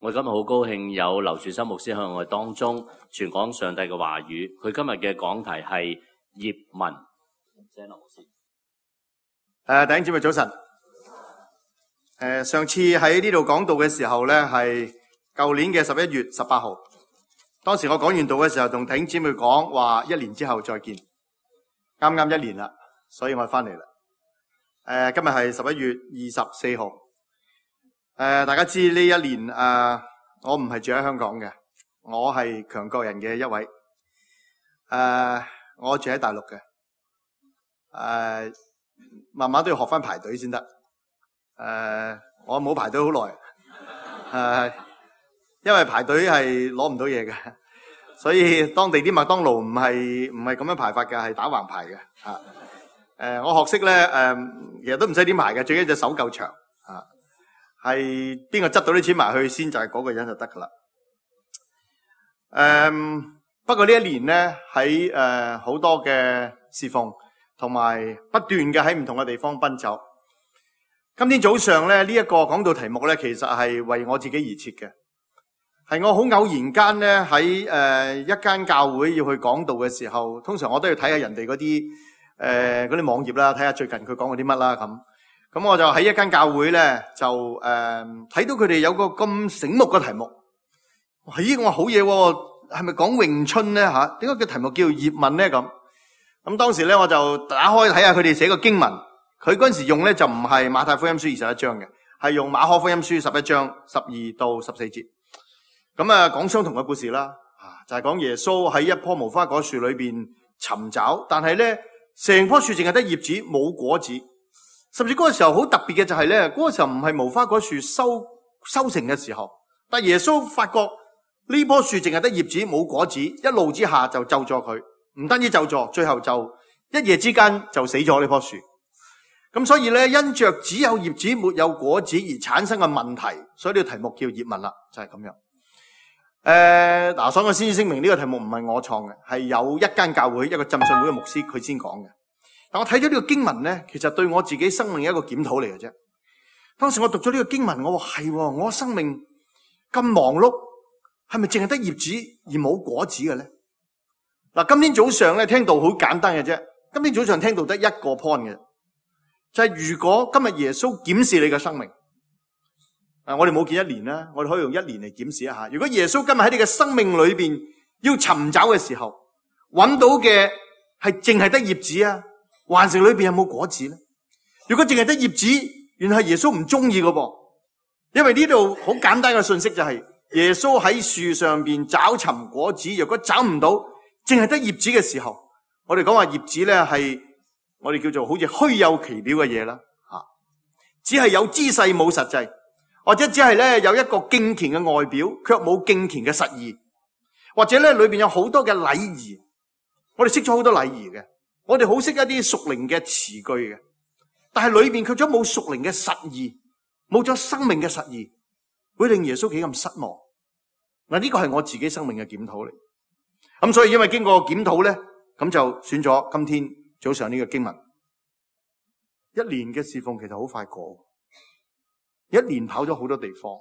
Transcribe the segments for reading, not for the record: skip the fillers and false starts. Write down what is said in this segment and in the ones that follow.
我今日好高興有劉樹森牧師向我哋當中傳講上帝嘅話語。佢今日嘅講題係葉問。謝劉牧師。 弟兄姊妹早晨。上次喺呢度講道嘅時候咧，係舊年嘅11月18號。當時我講完道嘅時候，同弟兄姊妹講話1年之後再見。啱啱1年啦，所以我翻嚟啦。今日係11月24號。大家知呢1年我唔係住喺香港嘅，我係強國人嘅一位。我住喺大陸嘅。慢慢都要學翻排隊先得。我冇排隊好耐。因為排隊係攞唔到嘢嘅，所以當地啲麥當勞唔係咁樣排法嘅，係打橫排嘅。我學識咧，其實都唔使點排嘅，最緊要隻手夠長。係邊個執到啲錢埋去先，就係嗰個人就得噶啦。不過呢1年咧，喺好多嘅侍奉，同埋不斷嘅喺唔同嘅地方奔走。今天早上咧，呢一個講道題目咧，其實係為我自己而設嘅，係我好偶然間咧喺一間教會要去講道嘅時候，通常我都要睇下人哋嗰啲網頁啦，睇下最近佢講過啲乜啦咁。咁我就喺一間教會咧，就睇到佢哋有個咁醒目嘅題目。咦，我話好嘢喎，係咪講詠春咧吓？點解個題目叫葉問咧咁？咁當時咧我就打開睇下佢哋寫個經文。佢嗰陣時用咧就唔係馬太福音書21章嘅，係用馬可福音書11章12到14節。咁講相同嘅故事啦，就係講耶穌喺一棵無花果樹裏邊尋找，但係咧成棵樹淨係得葉子冇果子。甚至嗰個時候好特別嘅就係咧，嗰個時候唔係無花果樹收成嘅時候，但耶穌發覺呢棵樹淨係得葉子冇果子，一怒之下就咒詛佢，唔單止咒詛，最後就一夜之間就死咗呢棵樹。咁所以咧，因着只有葉子沒有果子而產生嘅問題，所以呢個題目叫葉問啦，就係咁樣。所以我先聲明呢個題目唔係我創嘅，係有一間教會一個浸信會嘅牧師佢先講嘅。但我睇咗呢個經文咧，其實對我自己生命一個檢討嚟嘅啫。當時我讀咗呢個經文，我話係，我生命咁忙碌，係咪淨係得葉子而冇果子嘅咧？嗱，今天早上咧聽到好簡單嘅啫。今天早上聽到得一個 point 嘅，就係如果今日耶穌檢視你嘅生命，我哋冇見1年啦，我哋可以用1年嚟檢視一下。如果耶穌今日喺你嘅生命裏邊要尋找嘅時候，揾到嘅係淨係得葉子啊，還是裏邊有冇果子咧？如果淨係得葉子，原來係耶穌唔中意嘅噃。因為呢度好簡單嘅信息就係耶穌喺樹上邊找尋果子，如果找唔到，淨係得葉子嘅時候，我哋講話葉子咧係我哋叫做好似虛有其表嘅嘢啦，只係有姿勢冇實際，或者只係咧有一個敬虔嘅外表，卻冇敬虔嘅實意，或者咧裏邊有好多嘅禮儀，我哋識咗好多禮儀嘅。我哋好識一啲屬靈嘅詞句嘅，但係裏邊卻咗冇屬靈嘅實意，冇咗生命嘅實意，會令耶穌幾咁失望。嗱，呢個係我自己生命嘅檢討嚟。咁所以因為經過檢討咧，咁就選咗今天早上呢個經文。1年嘅侍奉其實好快過，1年跑咗好多地方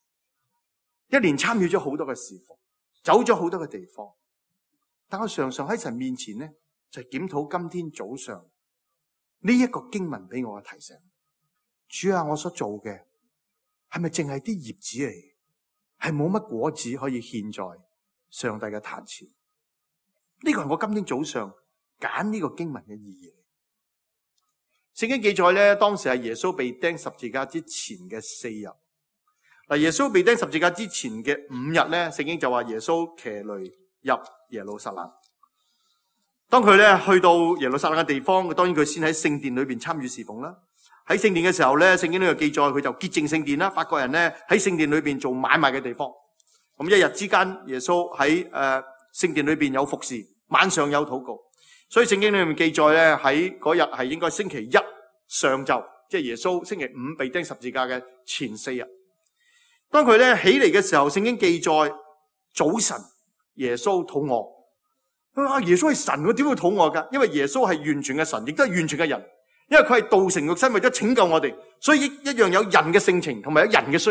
，1年參與咗好多嘅侍奉，走咗好多嘅地方。但我常常喺神面前咧，就係檢討今天早上呢一個經文俾我嘅提醒。主啊，我所做嘅係咪淨係啲葉子嚟？係冇乜果子可以獻在上帝嘅壇前？呢個係我今天早上揀呢個經文嘅意義。聖經記載咧，當時係耶穌被釘十字架之前嘅4日。嗱，耶穌被釘十字架之前嘅5日咧，聖經就話耶穌騎驢入耶路撒冷。當佢咧去到耶路撒冷嘅地方，當然佢先喺聖殿裏邊參與侍奉啦。喺聖殿嘅時候咧，聖經呢個記載佢就潔淨聖殿啦。法國人咧喺聖殿裏邊做買賣嘅地方。咁一日之間，耶穌喺聖殿裏邊有服侍，晚上有禱告。所以聖經裏面記載咧，喺嗰日係應該星期1上晝，即係耶穌星期5被釘十字架嘅前4日。當佢咧起嚟嘅時候，聖經記載早晨耶穌肚餓。耶穌係神，佢點會肚餓噶？因為耶穌係完全嘅神，亦都係完全嘅人。因為佢係道成肉身，為咗拯救我哋，所以一樣有人嘅性情，同埋有人嘅需要。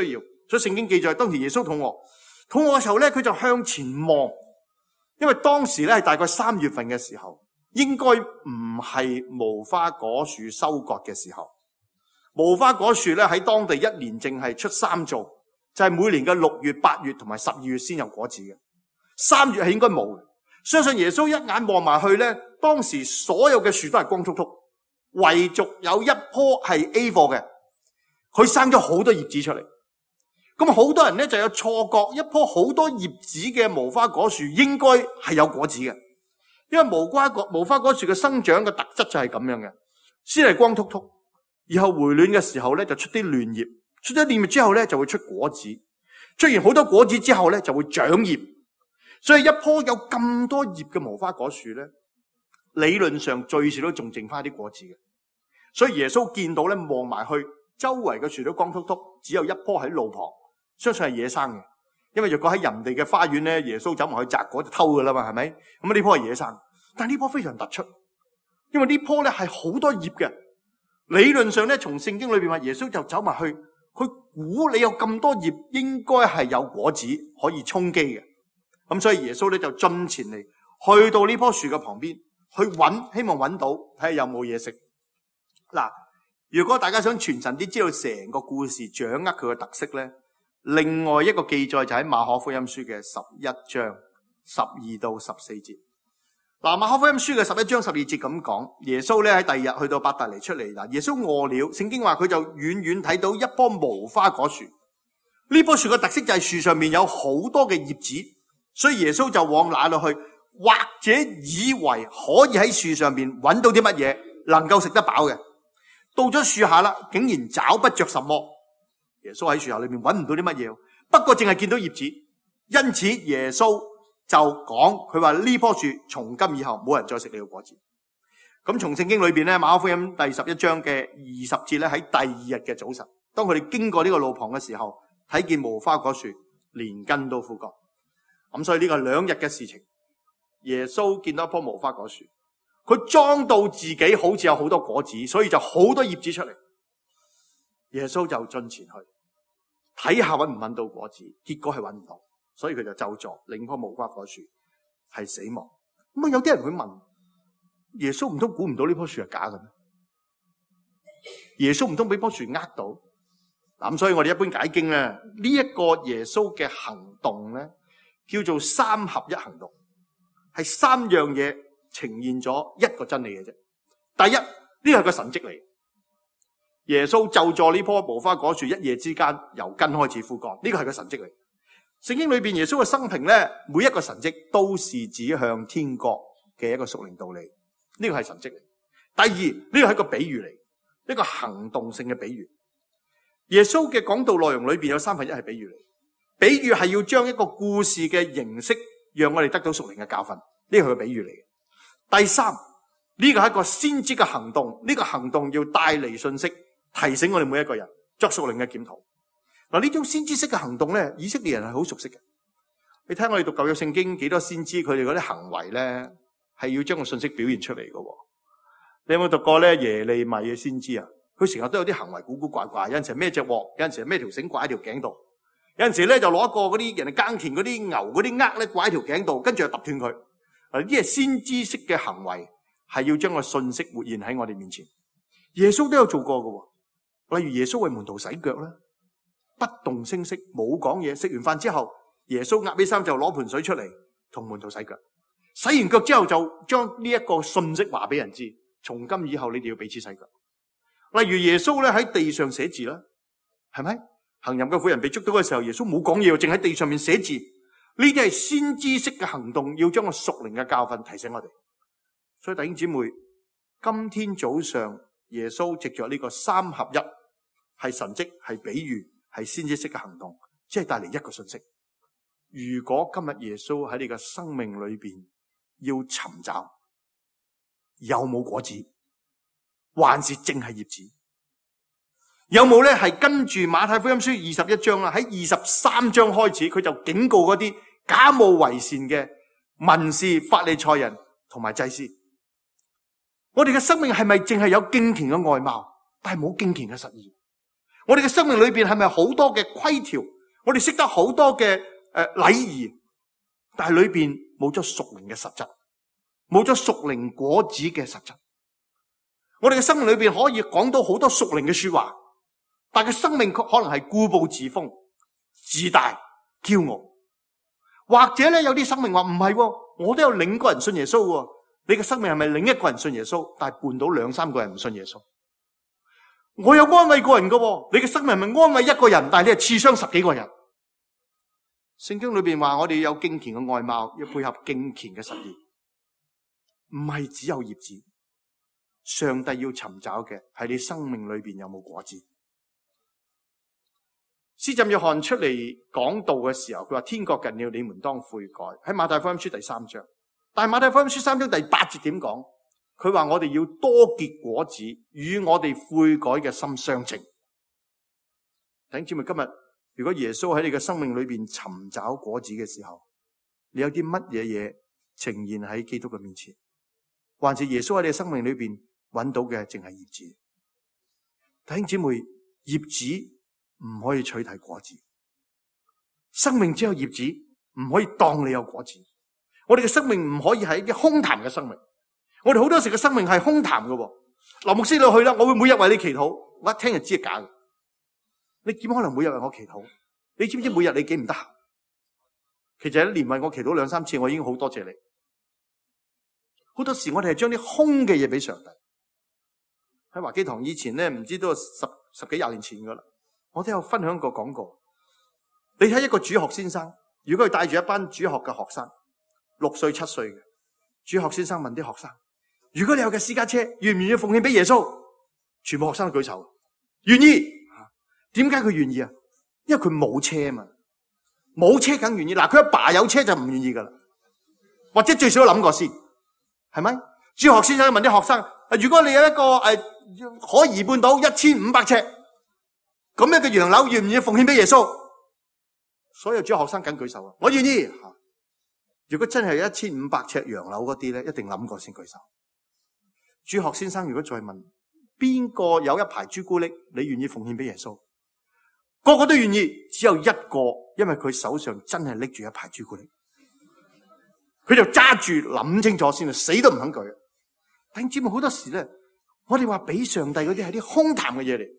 所以聖經記載當時耶穌肚餓嘅時候咧，佢就向前望，因為當時咧係大概3月份嘅時候，應該唔係無花果樹收割嘅時候。無花果樹咧喺當地一年淨係出3造，就係每年嘅6月、8月同埋12月先有果子嘅。3月係應該冇嘅。相信耶穌一眼望埋去咧，當時所有嘅樹都係光禿禿，唯獨有一棵係 A 貨嘅，佢生咗好多葉子出嚟。咁好多人咧就有錯覺，一棵好多葉子嘅無花果樹應該係有果子嘅，因為無花果樹嘅生長嘅特質就係咁樣嘅，先係光禿禿，然後回暖嘅時候咧就出啲嫩葉，出咗嫩葉之後咧就會出果子，出現好多果子之後咧就會長葉。所以一棵有咁多葉嘅無花果樹咧，理論上最少都仲剩翻啲果子嘅。所以耶穌見到咧，望埋去周圍嘅樹都光禿禿，只有一棵喺路旁，相信係野生嘅。因為若果喺人哋嘅花園咧，耶穌走埋去摘果就偷噶啦嘛，係咪？咁呢棵係野生，但係呢棵非常突出，因為呢棵咧係好多葉嘅。理論上咧，從聖經裏邊話，耶穌就走埋去，佢估你有咁多葉，應該係有果子可以充飢嘅。咁所以耶穌咧就進前嚟，去到呢棵樹嘅旁邊去揾，希望揾到睇下有冇嘢食。嗱，如果大家想全神啲知道成個故事，掌握佢嘅特色咧，另外一個記載就喺馬可福音書嘅11章12到14節。嗱，馬可福音書嘅11章12節咁講，耶穌咧喺第二日去到伯大尼出嚟。嗱，耶穌餓了，聖經話佢就遠遠睇到一棵無花果樹。呢棵樹嘅特色就係樹上面有好多嘅葉子。所以耶穌就往那裏去，或者以為可以喺樹上面揾到啲乜嘢能夠食得飽嘅。到咗樹下啦，竟然找不着什麼。耶穌喺樹下裏面揾唔到啲乜嘢，不過淨係見到葉子。因此耶穌就講，佢話呢棵樹從今以後冇人再食你嘅果子。咁從聖經裏邊咧，馬可福音第11章嘅20節咧，喺第二日嘅早晨，當佢哋經過呢個路旁嘅時候，睇見無花果樹連根都枯乾。咁所以呢個2日嘅事情，耶穌見到一棵無花果樹，佢裝到自己好似有好多果子，所以就好多葉子出嚟。耶穌就進前去睇下揾唔揾到果子，結果係揾唔到，所以佢就咒詛另一棵無花果樹係死亡。咁有啲人會問，耶穌唔通估唔到呢棵樹係假嘅咩？耶穌唔通俾棵樹呃到？咁所以我哋一般解經咧，呢一個耶穌嘅行動咧，叫做3合一行動，係3樣嘢呈現咗一個真理嘅啫。第一，呢係個神蹟嚟，耶穌咒詛呢棵無花果樹一夜之間由根開始枯乾，呢個係個神蹟嚟。聖經裏邊耶穌嘅生平咧，每一個神蹟都是指向天國嘅一個屬靈道理，呢個係神蹟嚟。第二，呢個係一個比喻嚟，一個行動性嘅比喻。耶穌嘅講道內容裏邊有1/3係比喻嚟。比喻係要將一個故事嘅形式，讓我哋得到屬靈嘅教訓，呢個係個比喻嚟嘅。第三，呢個係一個先知嘅行動，呢個行動要帶嚟信息，提醒我哋每一個人作屬靈嘅檢討。嗱，呢種先知式嘅行動咧，以色列人係好熟悉嘅。你睇我哋讀舊約聖經，幾多先知佢哋嗰啲行為咧，係要將個信息表現出嚟嘅。你有冇讀過咧耶利米嘅先知啊？佢成日都有啲行為古古怪怪，有陣時孭隻鑊，有陣時孭條繩掛喺條頸度。有陣時咧就攞一個嗰啲人哋耕田嗰啲牛嗰啲軛咧掛喺條頸度，跟住就揼斷佢。呢啲係先知式嘅行為，係要將個信息活現喺我哋面前。耶穌都有做過嘅，例如耶穌為門徒洗腳啦，不動聲色冇講嘢。食完飯之後，耶穌壓起衫就攞盆水出嚟同門徒洗腳。洗完腳之後就將呢一個信息話俾人知，從今以後你哋要彼此洗腳。例如耶穌咧喺地上寫字啦，係咪？行淫嘅婦人被捉到嘅時候，耶穌冇講嘢，淨喺地上面寫字。呢啲係先知式嘅行動，要將個屬靈嘅教訓提醒我哋。所以弟兄姊妹，今天早上耶穌藉着呢個3合一，係神蹟，係比喻，係先知式嘅行動，即係帶嚟一個信息。如果今日耶穌喺你嘅生命裏邊要尋找有冇果子，還是淨係葉子？有冇咧？係跟住馬太福音書21章啦，喺23章開始，佢就警告嗰啲假冒為善嘅文士、法利賽人同埋祭司。我哋嘅生命係咪淨係有敬虔嘅外貌，但係冇敬虔嘅實意？我哋嘅生命裏邊係咪好多嘅規條， 我哋識得好多嘅禮儀，但係裏邊冇咗屬靈嘅實質，冇咗屬靈果子嘅實質。我哋嘅生命裏邊可以講到好多屬靈嘅說話，但係生命可能係固步自封、自大、驕傲，或者咧有啲生命話唔係，我都有另一個人信耶穌。你嘅生命係咪另一個人信耶穌，但係伴到兩三個人唔信耶穌？我有安慰過人噶，你嘅生命係咪安慰一個人，但係你係刺傷10幾個人？聖經裏邊話我哋有敬虔嘅外貌，要配合敬虔嘅實驗，唔係只有葉子。上帝要尋找嘅係你生命裏邊有冇果子。施浸約翰出嚟講道嘅時候，佢話天國近了，你們當悔改。喺馬太福音書第3章，但係馬太福音書3章第8節點講？佢話我哋要多結果子，與我哋悔改嘅心相稱。弟兄姊妹，今日如果耶穌喺你嘅生命裏邊尋找果子嘅時候，你有啲乜嘢嘢呈現喺基督嘅面前，還是耶穌喺你嘅生命裏邊揾到嘅淨係葉子？弟兄姊妹，葉子唔可以取替果子，生命只有葉子，唔可以當你有果子。我哋嘅生命唔可以係一啲空談嘅生命。我哋好多時嘅生命係空談嘅。劉牧師你去啦，我會每日為你祈禱。我一聽就知係假嘅。你點可能每日為我祈禱？你知唔知每日你幾唔得閒？其實一年為我祈禱2-3次，我已經好多謝你。好多時我哋係將啲空嘅嘢俾上帝。喺華基堂以前咧，唔知都十幾廿年前噶啦，我都有分享過講過。你睇一個主學先生，如果佢帶住一班主學嘅學生，6歲7歲嘅主學先生問啲學生：如果你有嘅私家車，願唔願意奉獻俾耶穌？全部學生都舉手，願意。點解佢願意啊？因為佢冇車啊嘛，冇車梗願意。嗱，佢阿爸有車就唔願意噶啦，或者最少諗過先，係咪？主學先生問啲學生：如果你有一個可移半島1500尺咁樣嘅洋樓，願唔願意奉獻俾耶穌？所有主學生梗舉手啊，我願意。如果真係有1500尺洋樓嗰啲咧，一定諗過先舉手。主學先生如果再問邊個有一排朱古力，你願意奉獻俾耶穌？個個都願意，只有一個，因為佢手上真係拎住一排朱古力，佢就揸住諗清楚先，死都唔肯舉。弟兄姊妹，好多時咧，我哋話俾上帝嗰啲係啲空談嘅嘢嚟，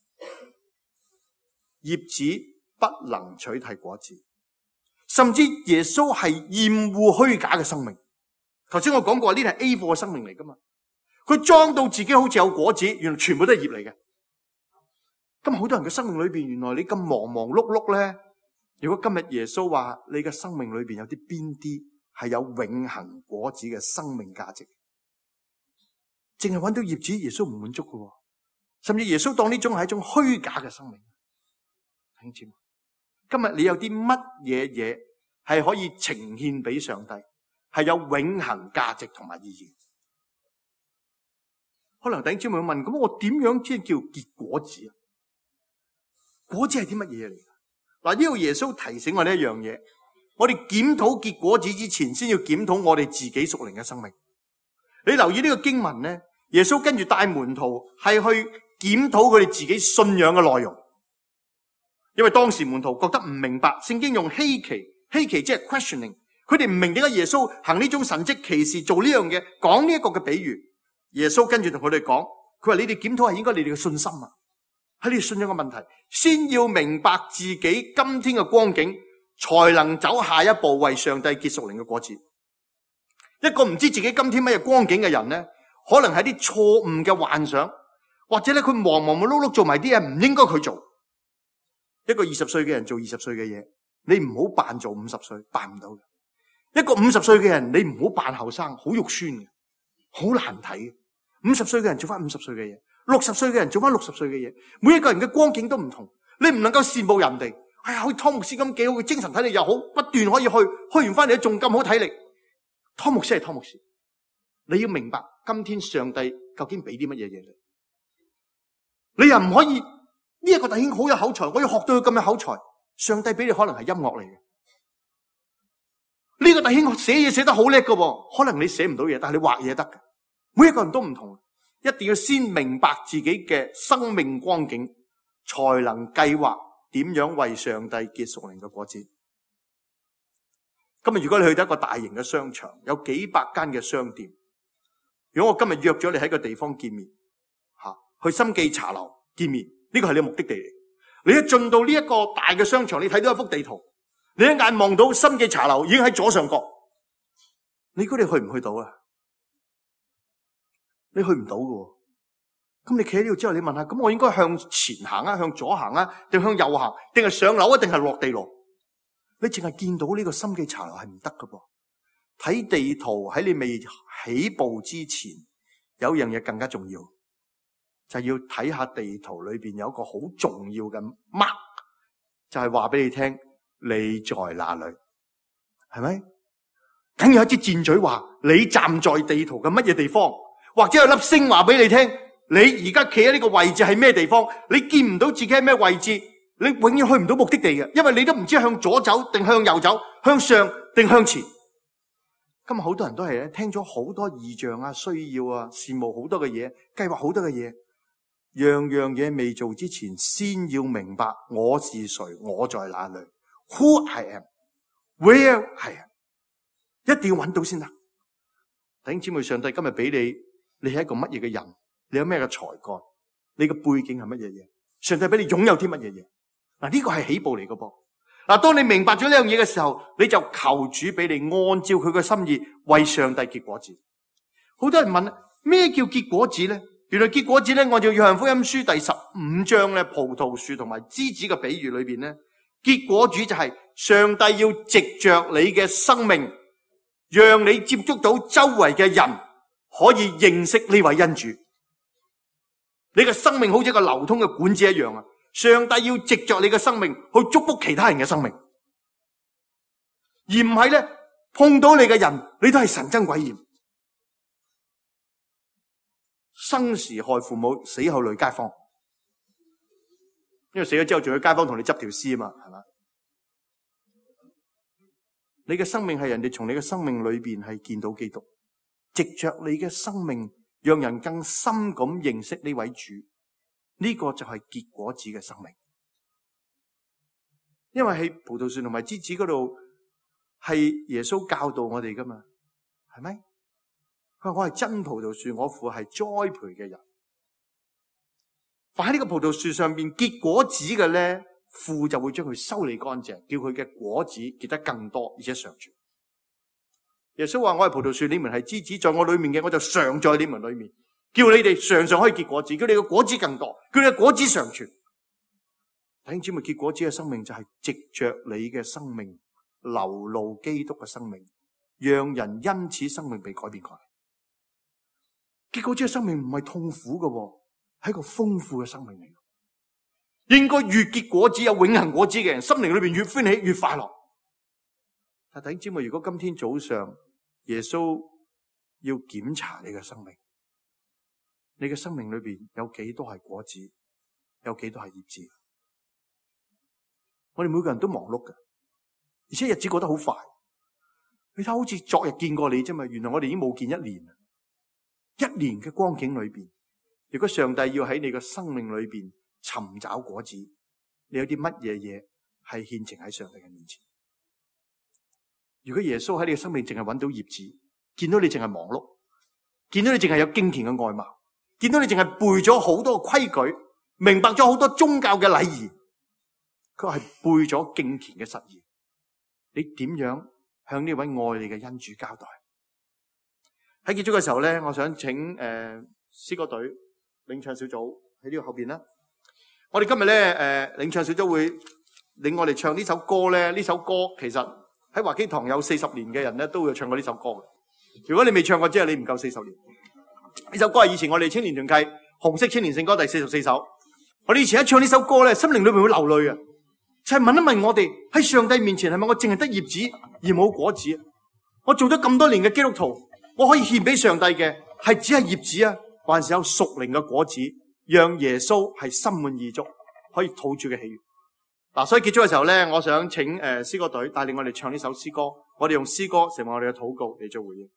葉子不能取替果子，甚至耶穌係厭惡虛假嘅生命。頭先我講過，呢啲係 A 貨嘅生命嚟噶嘛，佢裝到自己好似有果子，原來全部都係葉嚟嘅。咁好多人嘅生命裏邊，原來你咁忙忙碌碌咧。如果今日耶穌話你嘅生命裏邊有啲邊啲係有永恆果子嘅生命價值，淨係揾到葉子，耶穌唔滿足嘅，甚至耶穌當呢種係一種虛假嘅生命。聽住，今日你有啲乜嘢嘢係可以呈獻俾上帝，係有永恆價值同埋意義？可能弟兄姊妹問：咁我點樣先叫結果子啊？果子係啲乜嘢嚟？嗱，呢度耶穌提醒我呢一樣嘢，我哋檢討結果子之前，先要檢討我哋自己屬靈嘅生命。你留意呢個經文咧，耶穌跟住帶門徒係去檢討佢哋自己信仰嘅內容，因為當時門徒覺得唔明白，聖經用稀奇即係 questioning， 佢哋唔明點解耶穌行呢種神蹟奇事，做呢樣嘢，講呢一個嘅比喻。耶穌跟住同佢哋講，佢話你哋檢討係應該你哋嘅信心啊，喺你哋信仰嘅問題，先要明白自己今天嘅光景，才能走下一步為上帝結屬靈嘅果子。一個唔知自己今天乜嘢光景嘅人咧，可能係啲錯誤嘅幻想，或者咧佢忙忙碌碌做埋啲嘢唔應該佢做。一個20歲嘅人做20歲嘅嘢，你唔好扮做50歲，扮唔到嘅。一個50歲嘅人，你唔好扮後生，好肉酸嘅，好難睇嘅。50歲嘅人做翻50歲嘅嘢，60歲嘅人做翻60歲嘅嘢，每一個人嘅光景都唔同，你唔能夠羨慕人哋。哎呀，好似湯牧師咁幾好，精神體力又好，不斷可以去完翻嚟仲咁好體力。湯牧師係湯牧師，你要明白今天上帝究竟俾啲乜嘢嘢你，你又唔可以呢一個弟兄好有口才，我要學到佢咁有口才。上帝俾你可能係音樂嚟嘅，呢個弟兄寫嘢寫得好叻嘅，可能你寫唔到嘢，但係你畫嘢得嘅。每一個人都唔同，一定要先明白自己嘅生命光景，才能計劃點樣為上帝結屬靈嘅果子。今日如果你去到一個大型嘅商場，有幾百間嘅商店，如果我今日約咗你喺個地方見面，去心記茶樓見面，呢個係你嘅目的地嚟。你一進到呢一個大嘅商場，你睇到一幅地圖，你一眼望到心記茶樓已經喺左上角，你估你去唔去到啊？你去唔到㗎。咁你企喺呢度之後，你問下，咁我應該向前行啊，向左行啊，定向右行，定係上樓啊，定係落地路？你淨係見到呢個心記茶樓係唔得㗎噃。睇地圖喺你未起步之前，有樣嘢更加重要，就係要睇下地圖裏邊有一個好重要嘅 mark， 就係話俾你聽你在哪裏，係咪？梗有一支箭嘴話你站在地圖嘅乜嘢地方，或者有粒星話俾你聽你而家企喺呢個位置係咩地方。你見唔到自己喺咩位置，你永遠去唔到目的地嘅，因為你都唔知向左走定向右走，向上定向前。今日好多人都係咧，聽咗好多異象啊、需要啊、羨慕好多嘅嘢，計劃好多嘅嘢，樣樣嘢未做之前，先要明白我是誰，我在哪裏 ，Who I am, Where I am， 一定要揾到先得。弟兄姊妹，上帝今日俾你係一個乜嘢嘅人？你有咩嘅才幹？你嘅背景係乜嘢嘢？上帝俾你擁有啲乜嘢嘢？嗱，呢個係起步嚟嘅噃。嗱，當你明白咗呢樣嘢嘅時候，你就求主俾你按照佢嘅心意為上帝結果子。好多人問咩叫結果子咧？原來結果子咧，按照約翰福音書第15章咧，葡萄樹同埋枝子嘅比喻裏邊咧，結果子就係上帝要藉着你嘅生命，讓你接觸到周圍嘅人可以認識呢位恩主。你嘅生命好似一個流通嘅管子一樣啊！上帝要藉着你嘅生命去祝福其他人嘅生命，而唔係咧碰到你嘅人，你都係神憎鬼厭。生時害父母，死後累街坊。因為死咗之後，仲有街坊同你執條屍啊嘛，係嘛？你嘅生命係人哋從你嘅生命裏邊係見到基督，藉着你嘅生命，讓人更深咁認識呢位主。呢個就係結果子嘅生命，因為喺葡萄樹同埋枝子嗰度係耶穌教導我哋噶嘛，係咪？佢話我係真葡萄樹，我父係栽培嘅人。凡喺呢個葡萄樹上邊結果子嘅咧，父就會將佢修理乾淨，叫佢嘅果子結得更多，而且常存。耶穌話我係葡萄樹，你們係枝子，在我裏面嘅，我就常在你們裏面。叫你哋常常可以結果子，叫你嘅果子更多，叫你嘅果子常存。弟兄姊妹，結果子嘅生命就係藉着你嘅生命流露基督嘅生命，讓人因此生命被改變過嚟。結果子嘅生命唔係痛苦嘅，係一個豐富嘅生命嚟。應該越結果子有永恆果子嘅人，心靈裏邊越歡喜越快樂。但弟兄姊妹，如果今天早上耶穌要檢查你嘅生命，你嘅生命裏邊有幾多係果子，有幾多係葉子？我哋每個人都忙碌嘅，而且日子過得好快。你睇好似昨日見過你啫嘛，原來我哋已經冇見一年啦。一年嘅光景裏邊，如果上帝要喺你嘅生命裏邊尋找果子，你有啲乜嘢嘢係獻呈喺上帝嘅面前？如果耶穌喺你嘅生命淨係揾到葉子，見到你淨係忙碌，見到你淨係有敬虔嘅外貌，見到你淨係背咗好多規矩，明白咗好多宗教嘅禮儀，佢係背咗敬虔嘅實義。你點樣向呢位愛你嘅恩主交代？喺結束嘅時候咧，我想請詩歌隊領唱小組喺呢個後邊啦。我哋今日咧領唱小組會領我哋唱呢首歌咧。呢首歌其實喺華基堂有40年嘅人咧都會唱過呢首歌嘅。如果你未唱過，即係你唔夠40年。呢首歌係以前我哋青年團契紅色青年聖歌第44首。我哋以前一唱呢首歌咧，心靈裏面會流淚啊！就係問一問我哋喺上帝面前，係咪我淨係得葉子而冇果子？我做咗咁多年嘅基督徒，我可以獻俾上帝嘅係只係葉子啊，還是有屬靈嘅果子，讓耶穌係心滿意足，可以討主嘅喜悅。嗱，所以結束嘅時候咧，我想請詩歌隊帶領我哋唱呢首詩歌，我哋用詩歌成為我哋嘅禱告嚟做回應。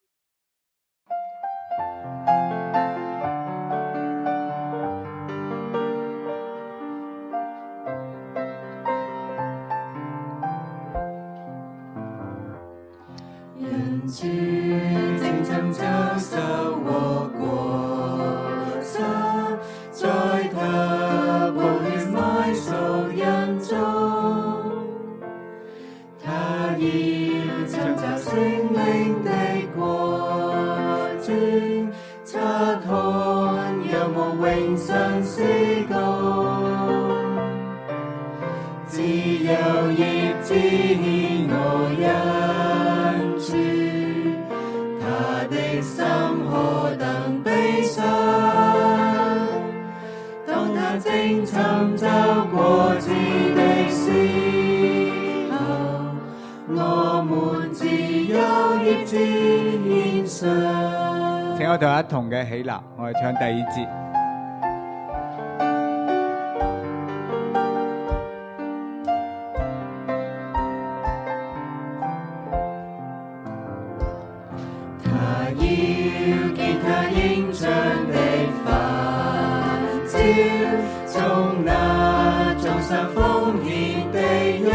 主正尋找收穫果實，在他寶血買贖人中，他要尋找聖靈的果子，察看有無永生事工。只有葉子我忍住，他的心何等悲傷。當他正尋找果子的時候，我們只有葉子獻上。 請我哋一同嘅起立，我哋唱第二節。 從那眾生奉獻的人，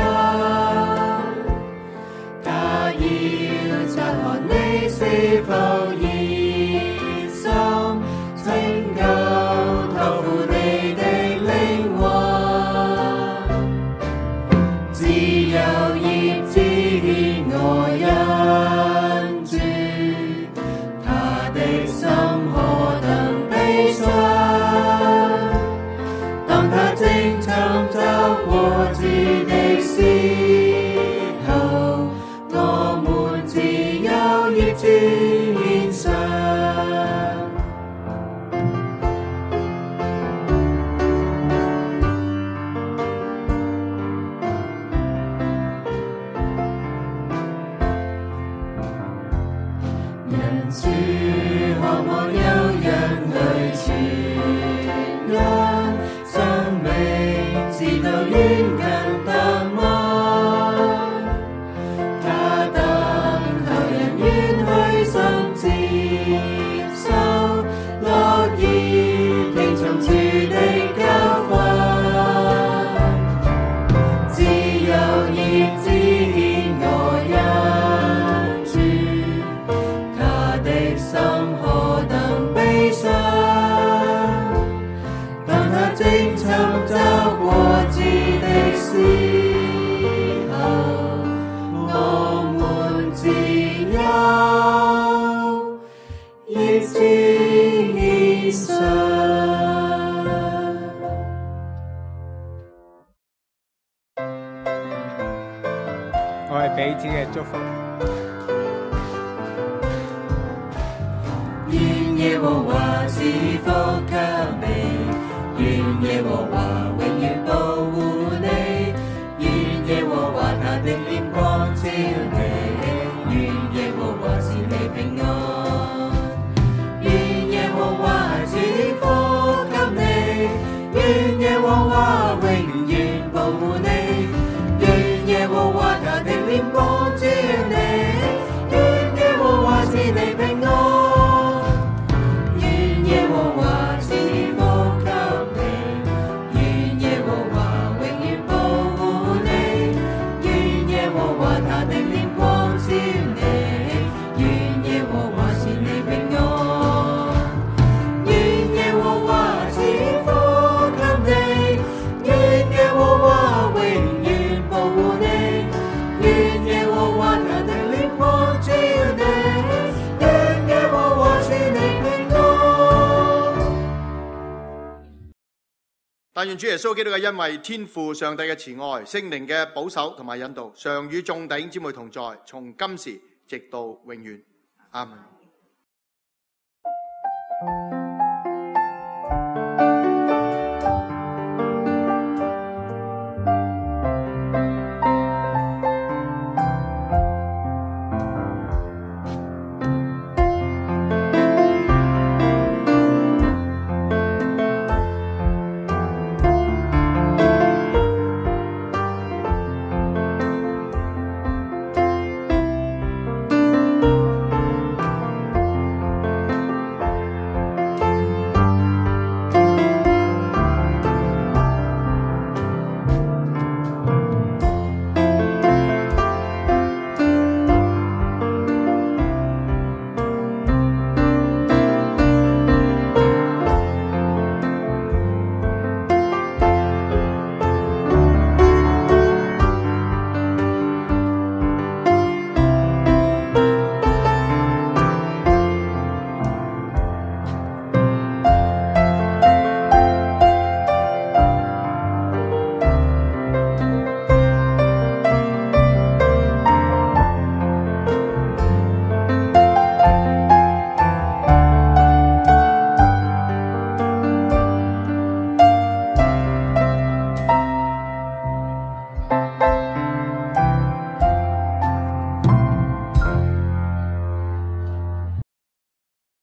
他要察看你是否熱心拯救託付你的靈魂。只有葉子我忍住，他的心何等悲傷。正尋找果子的時候，我們只有葉子獻上。人主渴望有人去傳揚生命，直到遠近等望，他等候人願去心接受，樂意聽從主的教訓。只有葉子我忍住，他的心何等悲傷。正尋找果子的時候，我們只有葉子獻上。 我係彼此嘅祝福。 願耶和華賜福給你。願耶和華永遠保護你，願耶和華他的臉光照你，願耶和華賜你平安，願耶和華賜福給你，願耶和華永遠保護你，願耶和華他的臉光照你，願耶和華賜你平安，願耶和華賜福。 但願主耶穌基督嘅恩惠、天父上帝嘅慈愛、聖靈嘅保守同埋引導，常與眾弟兄姊妹同在，從今時直到永遠。阿們。